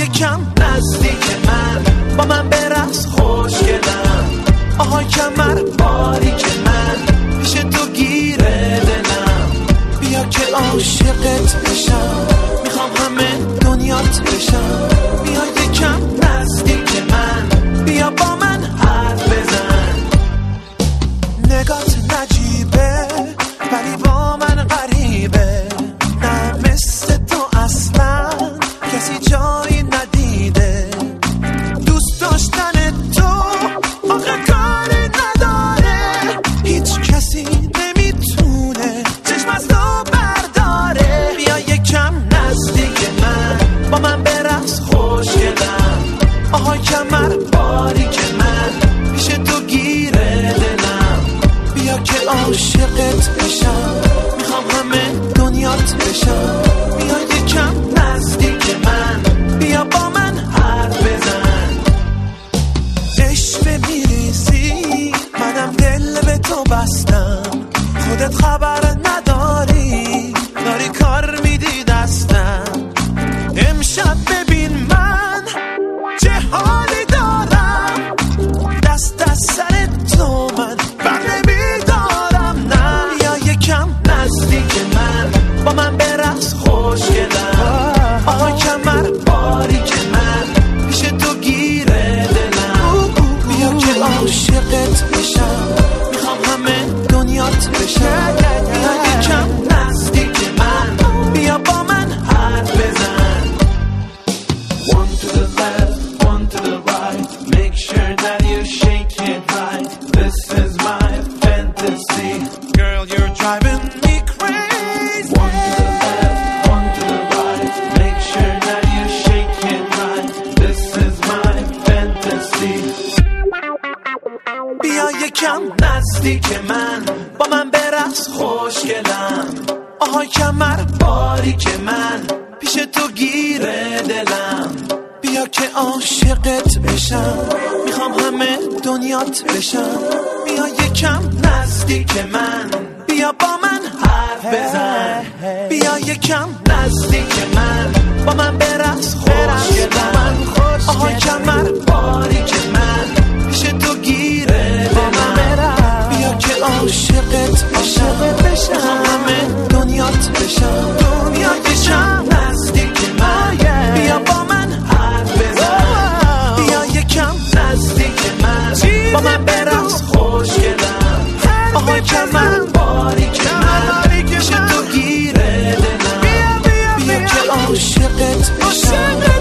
یکم نزدیک من، با من برقص خوشگلم. آهای کمر باریک من، پیش تو گیره دلم. بیا که عاشقت بشم، میخوام همه دنیات بشم. بیا یکم نزدیک من، بیا با من حرف بزن. نگات نجیبه ولی با من غریبه، نه مثل تو اصلا کسی جایی ندیده. دوست داشتن تو آخه کاری نداره، هیچ کسی نمیتونه چشم از تو برداره. بیا یکم نزدیک من، با من برقص خوشگلم. آهای کمر باریک من، پیش تو گیره دلم. بیا که عاشقت بشم، میخوام همه دنیات بشم. بیا یکم نزدیک من، بیا با من حرف بزن. عشق میریزی منم دل به تو بستم، خودت خبر نداری داری کار میدی دستم. امشب ببین من چه حالی دارم، دست از سر تو من بر نمیدارم. نه بیا یکم نزدیک من، با من برقص خوشگلم. آهای کمر باریک من، پیش تو گیره دلم. بیا که عاشقت بشم، میخوام همه دنیات بشم. بیا یکم نزدیک من، بیا با من حرف بزن. One to the left, one to the right, make sure that you shake it right. This is my fantasy, girl you're driving me crazy. One to the left, one to the right, make sure that you shake it right. This is my fantasy. بیا یکم نزدیک من، با من برقص خوشگلم. آهای کمر باریک من، پیش تو گیره دلم. بیا که عاشقت بشم، میخوام همه دنیات بشم. بیا یکم نزدیک من، بیا با من حرف بزن. بیا یکم نزدیک من، با من برقص خوشگلم. آهای کمر باریک من، پیش تو گیره دلم. بیا که عاشقت بشم، میخوام همه دنیات بشم. بیا یکم نزدیک من، بیا با من حرف بزن. بیا یکم نزدیک من، با من برقص خوشگلم. آهای کمر باریک من، پیش تو گیره دلم. بیا که عاشقت بشم،